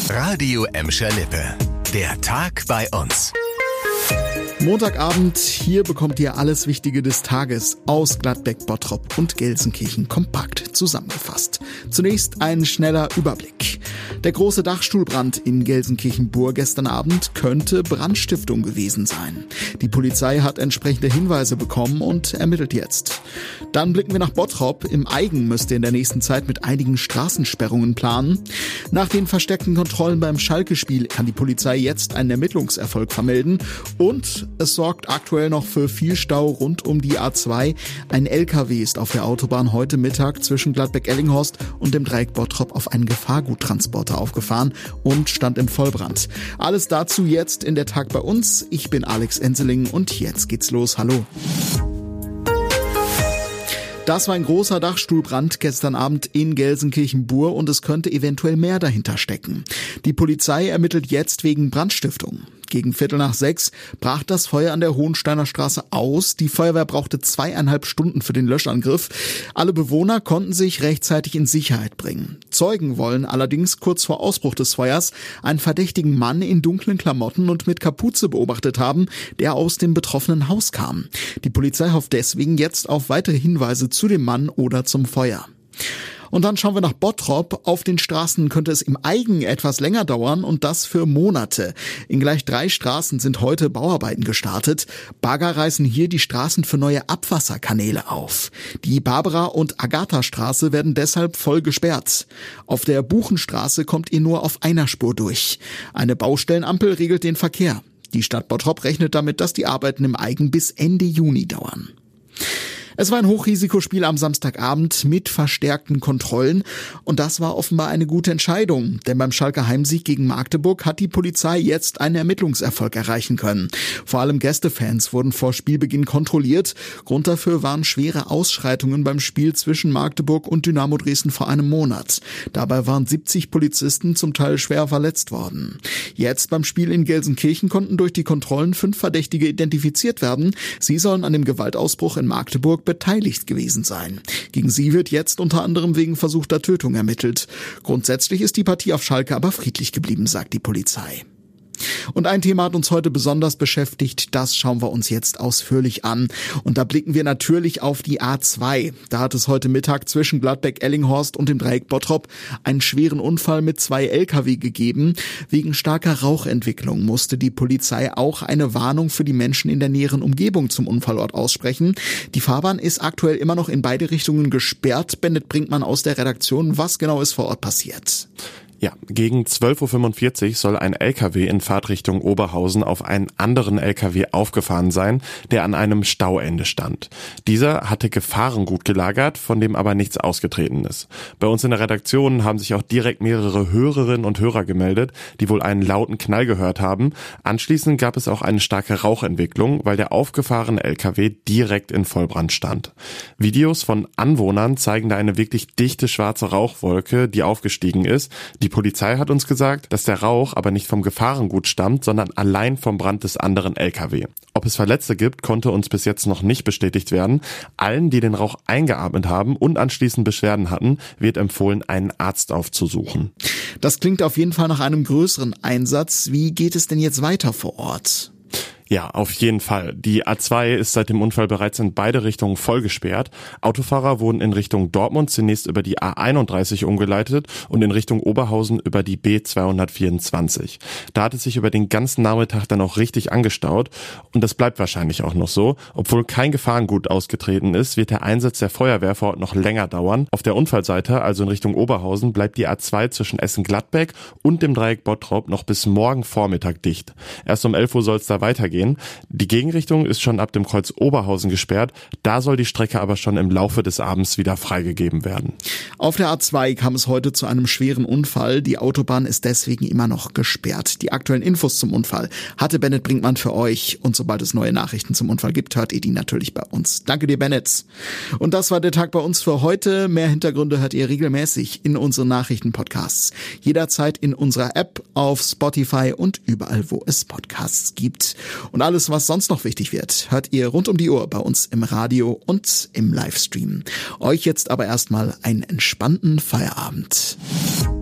Radio Emscher Lippe. Der Tag bei uns. Montagabend, hier bekommt ihr alles Wichtige des Tages aus Gladbeck, Bottrop und Gelsenkirchen kompakt zusammengefasst. Zunächst ein schneller Überblick. Der große Dachstuhlbrand in Gelsenkirchen-Bur gestern Abend könnte Brandstiftung gewesen sein. Die Polizei hat entsprechende Hinweise bekommen und ermittelt jetzt. Dann blicken wir nach Bottrop. Im Aigen müsst ihr in der nächsten Zeit mit einigen Straßensperrungen planen. Nach den verstärkten Kontrollen beim Schalke-Spiel kann die Polizei jetzt einen Ermittlungserfolg vermelden und es sorgt aktuell noch für viel Stau rund um die A2. Ein LKW ist auf der Autobahn heute Mittag zwischen Gladbeck-Ellinghorst und dem Dreieck Bottrop auf einen Gefahrguttransporter aufgefahren und stand im Vollbrand. Alles dazu jetzt in der Tag bei uns. Ich bin Alex Enseling und jetzt geht's los. Hallo. Das war ein großer Dachstuhlbrand gestern Abend in Gelsenkirchen-Bur und es könnte eventuell mehr dahinter stecken. Die Polizei ermittelt jetzt wegen Brandstiftung. Gegen 5:45 brach das Feuer an der Hohensteiner Straße aus. Die Feuerwehr brauchte 2,5 Stunden für den Löschangriff. Alle Bewohner konnten sich rechtzeitig in Sicherheit bringen. Zeugen wollen allerdings kurz vor Ausbruch des Feuers einen verdächtigen Mann in dunklen Klamotten und mit Kapuze beobachtet haben, der aus dem betroffenen Haus kam. Die Polizei hofft deswegen jetzt auf weitere Hinweise zu dem Mann oder zum Feuer. Und dann schauen wir nach Bottrop. Auf den Straßen könnte es im Aigen etwas länger dauern und das für Monate. In gleich 3 Straßen sind heute Bauarbeiten gestartet. Bagger reißen hier die Straßen für neue Abwasserkanäle auf. Die Barbara- und Agatha-Straße werden deshalb voll gesperrt. Auf der Buchenstraße kommt ihr nur auf einer Spur durch. Eine Baustellenampel regelt den Verkehr. Die Stadt Bottrop rechnet damit, dass die Arbeiten im Aigen bis Ende Juni dauern. Es war ein Hochrisikospiel am Samstagabend mit verstärkten Kontrollen und das war offenbar eine gute Entscheidung, denn beim Schalker Heimsieg gegen Magdeburg hat die Polizei jetzt einen Ermittlungserfolg erreichen können. Vor allem Gästefans wurden vor Spielbeginn kontrolliert. Grund dafür waren schwere Ausschreitungen beim Spiel zwischen Magdeburg und Dynamo Dresden vor einem Monat. Dabei waren 70 Polizisten zum Teil schwer verletzt worden. Jetzt beim Spiel in Gelsenkirchen konnten durch die Kontrollen 5 Verdächtige identifiziert werden. Sie sollen an dem Gewaltausbruch in Magdeburg beteiligt gewesen sein. Gegen sie wird jetzt unter anderem wegen versuchter Tötung ermittelt. Grundsätzlich ist die Partie auf Schalke aber friedlich geblieben, sagt die Polizei. Und ein Thema hat uns heute besonders beschäftigt, das schauen wir uns jetzt ausführlich an. Und da blicken wir natürlich auf die A2. Da hat es heute Mittag zwischen Gladbeck-Ellinghorst und dem Dreieck Bottrop einen schweren Unfall mit 2 LKW gegeben. Wegen starker Rauchentwicklung musste die Polizei auch eine Warnung für die Menschen in der näheren Umgebung zum Unfallort aussprechen. Die Fahrbahn ist aktuell immer noch in beide Richtungen gesperrt. Bennett Brinkmann aus der Redaktion, was genau ist vor Ort passiert? Ja, gegen 12:45 Uhr soll ein LKW in Fahrtrichtung Oberhausen auf einen anderen LKW aufgefahren sein, der an einem Stauende stand. Dieser hatte Gefahrengut gelagert, von dem aber nichts ausgetreten ist. Bei uns in der Redaktion haben sich auch direkt mehrere Hörerinnen und Hörer gemeldet, die wohl einen lauten Knall gehört haben. Anschließend gab es auch eine starke Rauchentwicklung, weil der aufgefahrene LKW direkt in Vollbrand stand. Videos von Anwohnern zeigen da eine wirklich dichte schwarze Rauchwolke, die aufgestiegen ist. Die Polizei hat uns gesagt, dass der Rauch aber nicht vom Gefahrengut stammt, sondern allein vom Brand des anderen LKW. Ob es Verletzte gibt, konnte uns bis jetzt noch nicht bestätigt werden. Allen, die den Rauch eingeatmet haben und anschließend Beschwerden hatten, wird empfohlen, einen Arzt aufzusuchen. Das klingt auf jeden Fall nach einem größeren Einsatz. Wie geht es denn jetzt weiter vor Ort? Ja, auf jeden Fall. Die A2 ist seit dem Unfall bereits in beide Richtungen voll gesperrt. Autofahrer wurden in Richtung Dortmund zunächst über die A31 umgeleitet und in Richtung Oberhausen über die B224. Da hat es sich über den ganzen Nachmittag dann auch richtig angestaut und das bleibt wahrscheinlich auch noch so. Obwohl kein Gefahrengut ausgetreten ist, wird der Einsatz der Feuerwehr vor Ort noch länger dauern. Auf der Unfallseite, also in Richtung Oberhausen, bleibt die A2 zwischen Essen-Gladbeck und dem Dreieck Bottrop noch bis morgen Vormittag dicht. Erst um 11 Uhr soll es da weitergehen. Die Gegenrichtung ist schon ab dem Kreuz Oberhausen gesperrt. Da soll die Strecke aber schon im Laufe des Abends wieder freigegeben werden. Auf der A2 kam es heute zu einem schweren Unfall. Die Autobahn ist deswegen immer noch gesperrt. Die aktuellen Infos zum Unfall hatte Bennett Brinkmann für euch. Und sobald es neue Nachrichten zum Unfall gibt, hört ihr die natürlich bei uns. Danke dir, Bennett. Und das war der Tag bei uns für heute. Mehr Hintergründe hört ihr regelmäßig in unseren Nachrichtenpodcasts. Jederzeit in unserer App, auf Spotify und überall, wo es Podcasts gibt. Und alles, was sonst noch wichtig wird, hört ihr rund um die Uhr bei uns im Radio und im Livestream. Euch jetzt aber erstmal einen entspannten Feierabend.